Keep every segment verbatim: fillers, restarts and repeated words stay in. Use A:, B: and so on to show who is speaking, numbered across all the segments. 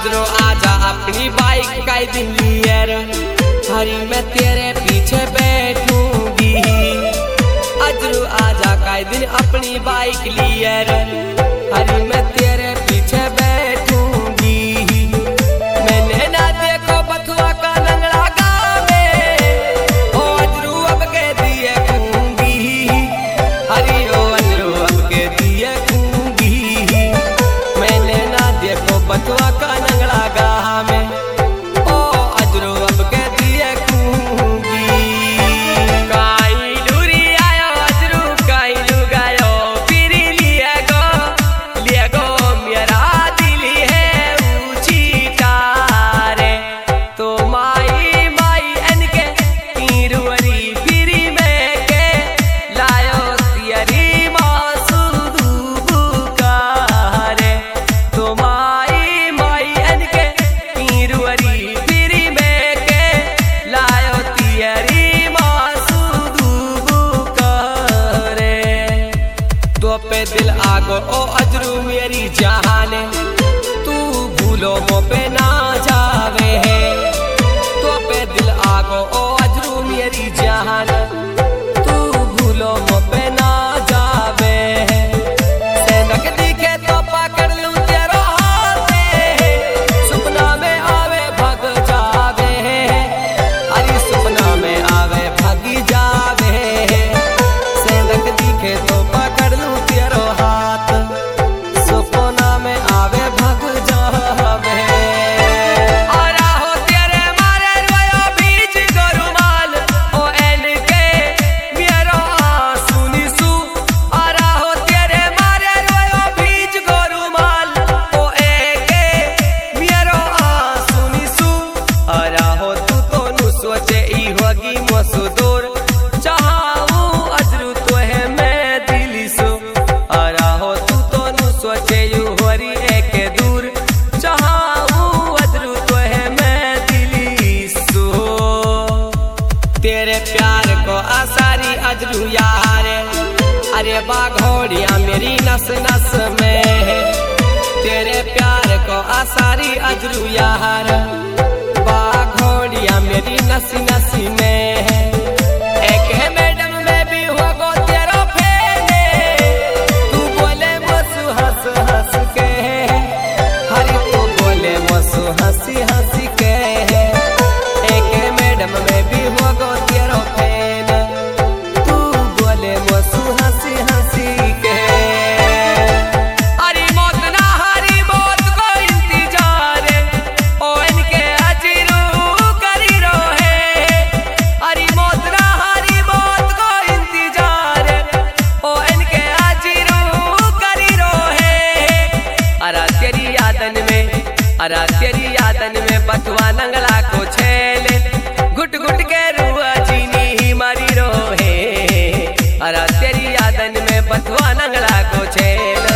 A: अजरू आजा अपनी बाइक का दिन लियर, हरी मैं तेरे पीछे बैठूंगी। अजरू आजा का दिन अपनी बाइक लियर, हरी मैं तेरे पीछे बैठूंगी। मैंने ना देखो बथुआ का लंगड़ा गावे, ओ अजरू अब के दिए खूंगी। हरी ओ अजरू अब के दिए खूंगी। मैंने ना देखो बथुआ का लंगड़ा गावे, ओ अजरू अब के दिए खूंगी। काई लूरी आयो अजरू काई लू गायो, फिरी लिए गो लिए गो मेरा दिल है ऊंची तारे। तो माई माई एनके तीरुवरी फिरी में के लायो तियरी मासूदू बुकारे। तो माई माई एनके तीरुवरी फिरी में के लायो तियरी मासूदू बुकारे। तो पे दिल आगो ओ अजरू मेरी जाने, तू भूलो मो पे ना जावे है। तो पे दिल आगो ओ अजरू मेरी जान, तू भूलो मो पे ना जावे है। सैनक दिखे तो पकड़ लूं तेरा हाथ, सुपना में आवे भग जावे है। अरे सुपना में आवे भगी जावे है। सैनक दिखे तो पकड़ लूं तेरा हाथ, सुपना में आवे भग जावे। और हो तेरे मारे रोयो बीच गोरुमाल, ओ एनके मेरो सुनी सु। और हो तेरे मारे रोयो बीच गोरुमाल, ओ एके मेरो सुनी सु। और हो तू तो नु सोचे ई होगी मसदूर, चाहूं अजरू तो है मैं दिली सु। और हो तू तो नु सोचे यू होरी एक दूर, चाहूं अजरू तो है मैं दिली सु। तेरे प्यार को आसारी अजरू यार, अरे बाघोड़िया मेरी नस नस में है। तेरे प्यार को आसारी अजरू यार, बाघोड़िया मेरी नस नस में है। एक है मैडम में भी होगो तेरा फेने, तू बोले मसु हंस हंस के। हरी तू बोले मसु हंसी हंसी के। एक है मैडम में भी होगो तेरा फेने, तू बोले मसु हंसी हंसी के। अरे मौत ना हरी मौत को इंतजार, ओ इनके अजरू करी रोहे। अरे मौत ना हरी मौत को इंतजार, ओ इनके अजरू करी रोहे। अरा तेरी यादन में, अरा तेरी यादन में बथुआ नंगला को छेले, घुट घुट के रुआ चीनी मारी रोहे। अरा तेरी यादन में बथुआ नंगला को छेले।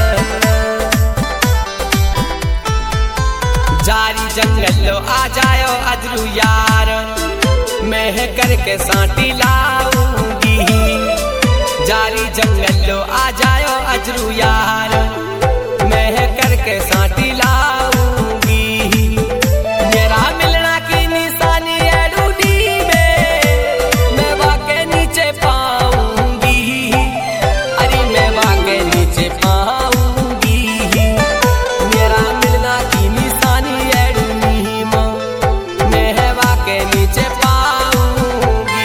A: जारी जंगल लो आ जायो अजरू यार, मैं करके सांटी लाऊंगी। जारी जंगल लो आ जायो अजरू यार, मैं करके सांटी लाऊंगी। मेरा मिलना की निशानी है ढूंढी में, मैं वाके नीचे पाऊंगी। अरे मैं वाके नीचे पाऊंगी। मेरा मिलना की निशानी है ढूंढी में, मैं वाके नीचे पाऊंगी।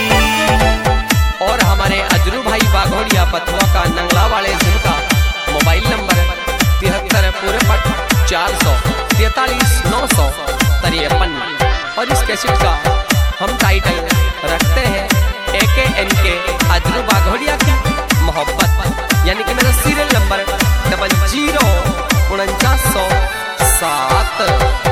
A: और हमारे अजरू भाई बाघोड़िया बथुआ का नंगला वाले जिनका मोबाइल नंबर तिहत्तर पूरे पट चार सौ तैतालीस नौ सौ तिरपन। और इस कैसेट का हम टाइटल रखते हैं ए के एन के अजरू बाघोड़िया की मोहब्बत, यानी कि मेरा सीरियल नंबर डबल जीरो उनचास सौ सात।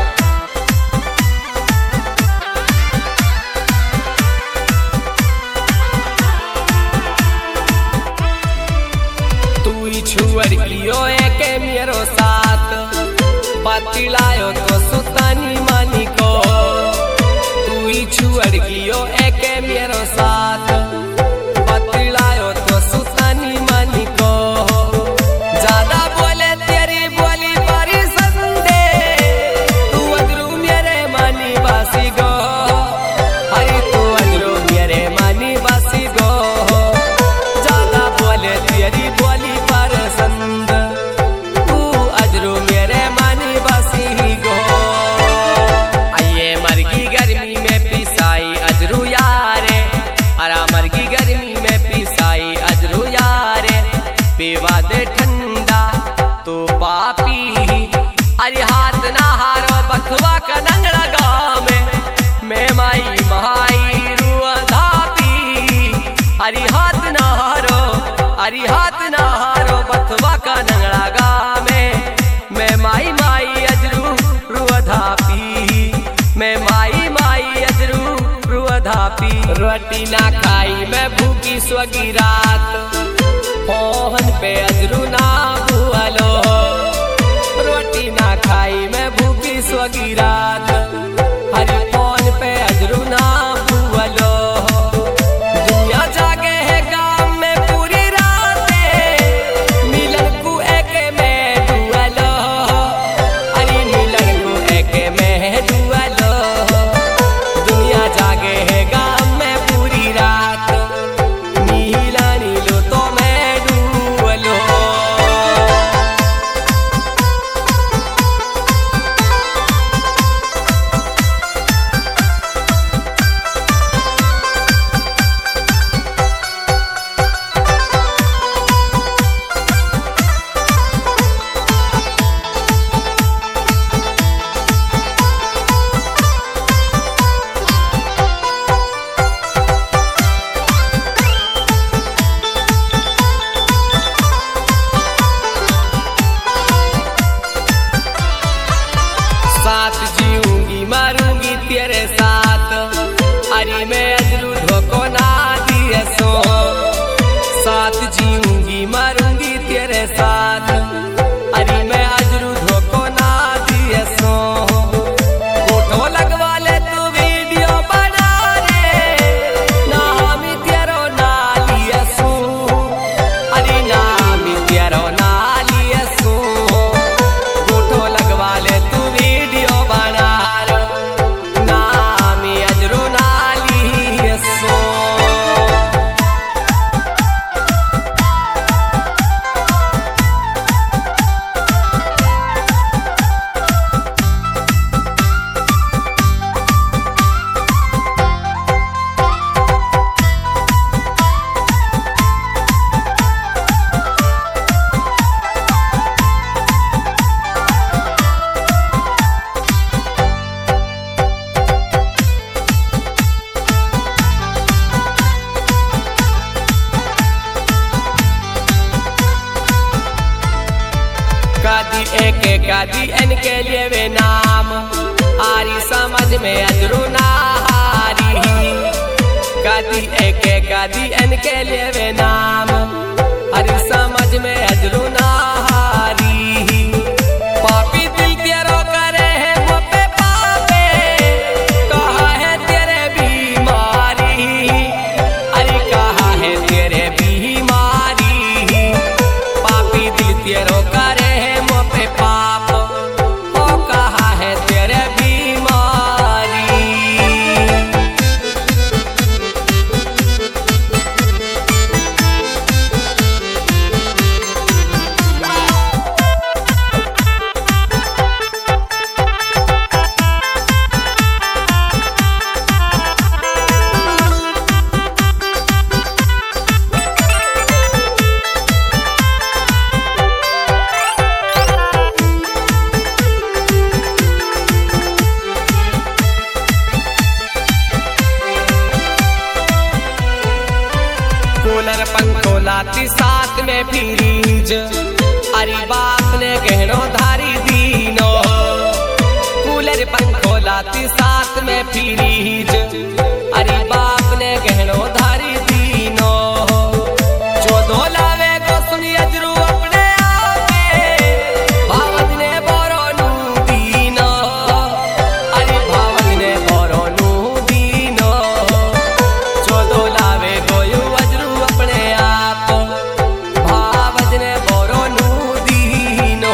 A: तू ही छुअर लियो एके मेरो साथ, बतिलायो तो सुतानी मानी को। तू ही छुअर लियो एके मेरो साथ, बतिलायो तो सुतानी मानी को। ज्यादा बोले तेरी बोली पर संदे, ठंडा तो पापी। अरे हाथ ना हारो बथुआ का नंगड़ा गाँव में मैं माई महाई रुआ धापी। अरे हाथ ना हारो अरे हाथ ना हारो बथुआ का नंगड़ा गाँव में मैं माई माई अजरू रुआ धापी। मैं माई माई अजरू रुआ धापी। रोटी ना खाई मैं भूखी स्वगी रात मोहन पे अजरू ना भूलो। रोटी ना खाई मैं भूखी स्वगी रात हरि फोन पे अजरू ना भूलो। दुनिया जागे है गाँव में पूरी रात मिलन को एक में डुअलो। अरे मिलन को एक में डुअलो। दुनिया जागे है गाँव में पूरी रात नीला नीलो तो मैं डुअलो। साथ जीऊंगी मरूंगी तेरे साथ अरे मैं अजरू धोखो ना दिए सो। साथ जीऊंगी मरूंगी तेरे साथ अरे मैं अजरू धोखो ना दिए सो। फोटो लगवा ले तू वीडियो बना रे नाम तेरो ना लिए सू। अरे नाम तेरो ना लिए सू। फोटो लगवा ले तू वीडियो बना रो नाम अजरू ना लिए सो। कादी एक कादी एन के लिए वे नाम आरी समझ में अजरू ना हारी। कादी एक कादी एन के लिए वे नाम आरी समझ में अजरू ना हारी। पापी दिल तेरो करे है वो पे पापे कहा है तेरे बीमारी। अरे कहा है तेरे बीमारी। पापी दिल तेरो करे पाप हो कहा है तेरे बीमारी। कूलर पंखो लाती साथ में फ्रीज अरे बाप ने गहनो धारी दीनो। कूलर पंखो लाती साथ में फ्रीज अरे बाप ने गहनो धारी दीनो। चौदो लावे गो सुनी अजरू अपने आपे भावज ने बोरो नू दीनो। अरे भावज ने बोरो नू दीनो। चौदो लावे गो यू अजरू अपने आप भावज ने बोरो नू दीनो।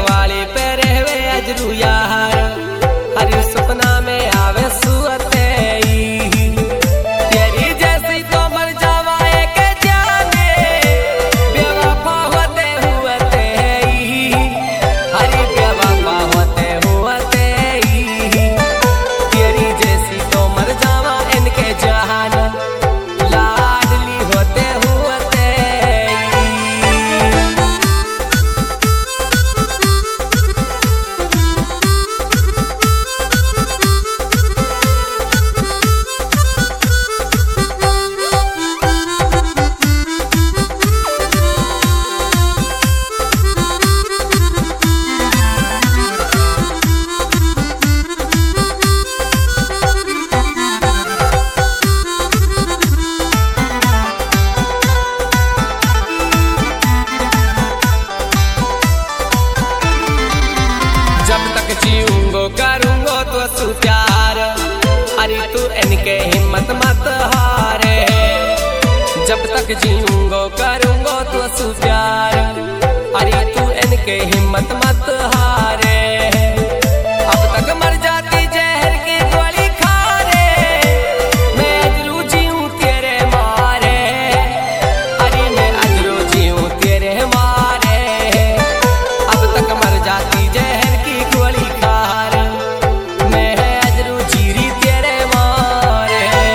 A: रखवाली पे रहवे अजरू यार। हरी सपना में आवे सुअते तेरी जैसी तो मर जावा एक जाने बेवफा होते हुते हरी बेवफा होते हुते तेरी जैसी तो मर जावा इनके जहान लाडली होते हुते। जब तक जीऊंगो करूंगो तो तू प्यार अरे तू इनके हिम्मत मत हारे। जब तक जीऊंगो करूंगो तो तू प्यार अरे तू इनके हिम्मत मत हारे। अब तक मर जाती जहर की गोली खा रे मैं अजरू जीऊं तेरे मारे अरे मैं अजरू जीऊं तेरे मारे। अब तक मर जाती जहर की गोली खार मैं अजरू चीरी तेरे मारे।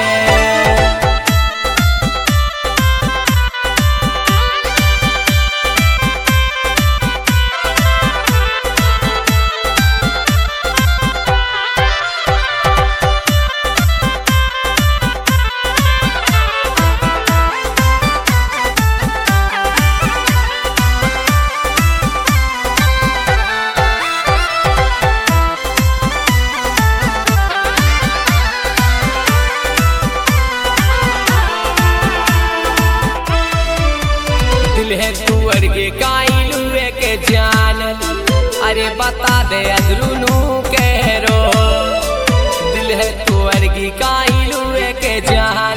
A: दिल है तुअर के काई लुए के जान अरे बता दे अजरू नू कह रो। दिल है तुअर की काई लुए के जान